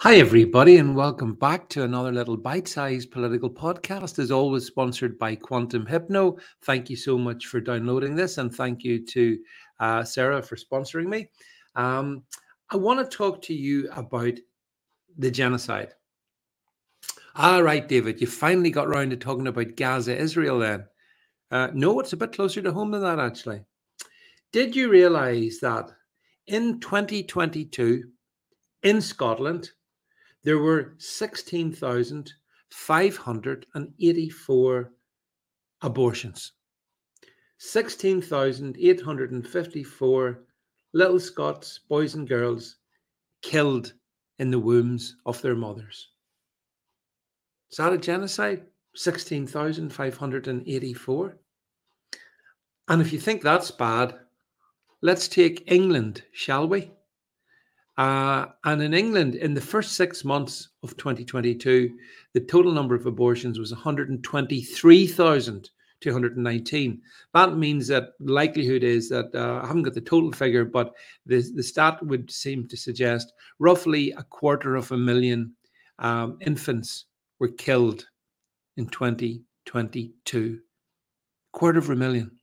Hi, everybody, and welcome back to another little bite-sized political podcast, as always sponsored by Quantum Hypno. Thank you so much for downloading this, and thank you to Sarah for sponsoring me. I want to talk to you about the genocide. All right, David, you finally got round to talking about Gaza, Israel then. No, it's a bit closer to home than that, actually. Did you realize that in 2022, in Scotland, there were 16,584 abortions. 16,854 little Scots, boys and girls, killed in the wombs of their mothers. Is that a genocide? 16,584. And if you think that's bad, let's take England, shall we? And in England, in the first 6 months of 2022, the total number of abortions was 123,219. That means that the likelihood is that, I haven't got the total figure, but the stat would seem to suggest roughly 250,000 infants were killed in 2022. 250,000.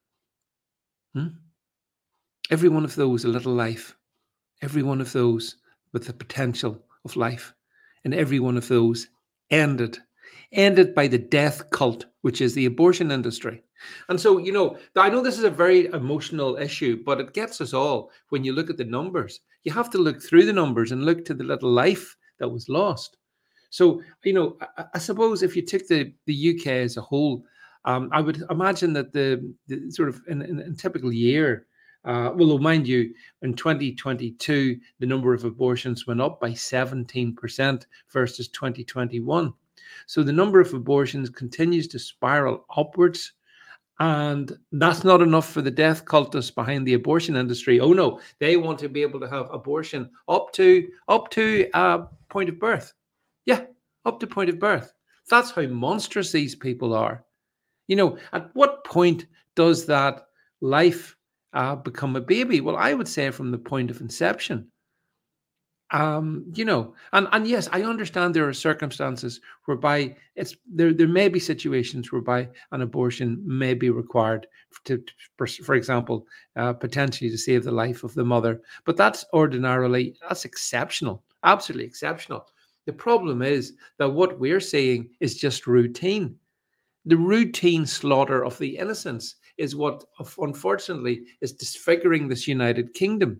Every one of those a little life. Every one of those with the potential of life, and every one of those ended by the death cult, which is the abortion industry. And so, I know this is a very emotional issue, but it gets us all when you look at the numbers. You have to look through the numbers and look to the little life that was lost. So, I suppose if you took the UK as a whole, I would imagine that the sort of in a typical year, well, mind you, in 2022, the number of abortions went up by 17% versus 2021. So the number of abortions continues to spiral upwards. And that's not enough for the death cultists behind the abortion industry. Oh no, they want to be able to have abortion up to point of birth. Yeah, up to point of birth. That's how monstrous these people are. At what point does that life become a baby? Well, I would say from the point of inception. And yes, I understand there are circumstances whereby there may be situations whereby an abortion may be required for example, potentially to save the life of the mother. But that's exceptional, absolutely exceptional. The problem is that what we're seeing is just routine. The routine slaughter of the innocents is what, unfortunately, is disfiguring this United Kingdom.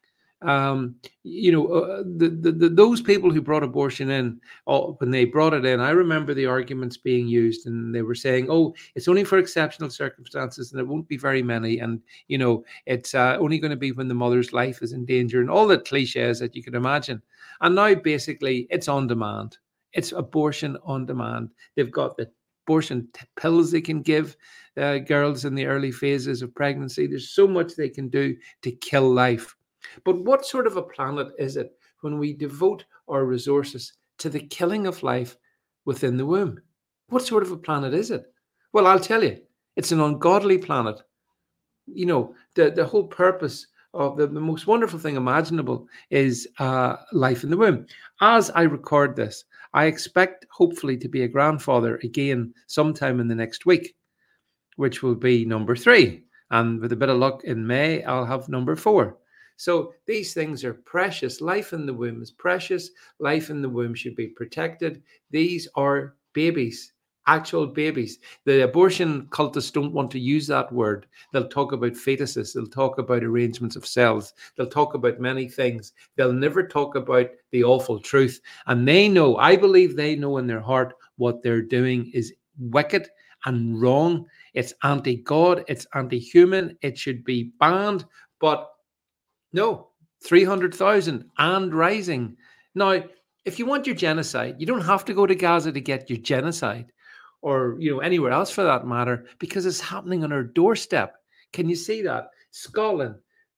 Those people who brought abortion in, when they brought it in, I remember the arguments being used, and they were saying, "Oh, it's only for exceptional circumstances, and it won't be very many, and it's only going to be when the mother's life is in danger," and all the cliches that you could imagine. And now, basically, it's on demand. It's abortion on demand. They've got the abortion pills they can give girls in the early phases of pregnancy. There's so much they can do to kill life. But what sort of a planet is it when we devote our resources to the killing of life within the womb? What sort of a planet is it? Well, I'll tell you, it's an ungodly planet. The whole purpose of the most wonderful thing imaginable is life in the womb. As I record this, I expect hopefully to be a grandfather again sometime in the next week, which will be number 3. And with a bit of luck in May, I'll have number 4. So these things are precious. Life in the womb is precious. Life in the womb should be protected. These are babies, actual babies. The abortion cultists don't want to use that word. They'll talk about fetuses. They'll talk about arrangements of cells. They'll talk about many things. They'll never talk about the awful truth. And I believe they know in their heart what they're doing is wicked and wrong. It's anti-God. It's anti-human. It should be banned. But no, 300,000 and rising. Now, if you want your genocide, you don't have to go to Gaza to get your genocide, or anywhere else for that matter, because it's happening on our doorstep. Can you see that? Scotland,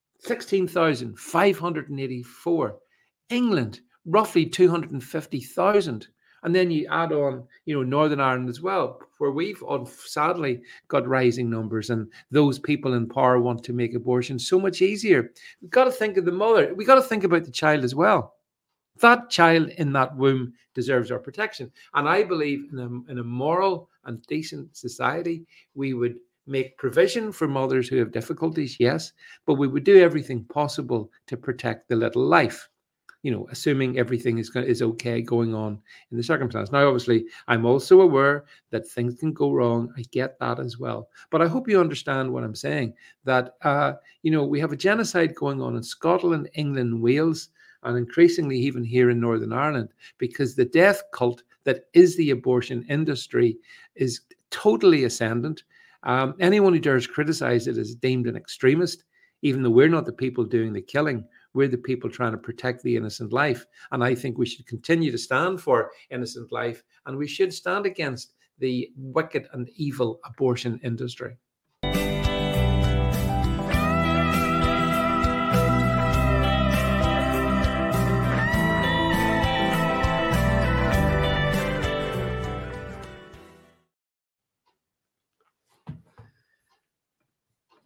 16,584. England, roughly 250,000. And then you add on, Northern Ireland as well, where we've sadly got rising numbers, and those people in power want to make abortion so much easier. We've got to think of the mother. We've got to think about the child as well. That child in that womb deserves our protection. And I believe in a moral and decent society, we would make provision for mothers who have difficulties, yes, but we would do everything possible to protect the little life, assuming everything is okay going on in the circumstance. Now, obviously, I'm also aware that things can go wrong. I get that as well. But I hope you understand what I'm saying, that, we have a genocide going on in Scotland, England, Wales, and increasingly even here in Northern Ireland, because the death cult that is the abortion industry is totally ascendant. Anyone who dares criticize it is deemed an extremist, even though we're not the people doing the killing. We're the people trying to protect the innocent life. And I think we should continue to stand for innocent life, and we should stand against the wicked and evil abortion industry.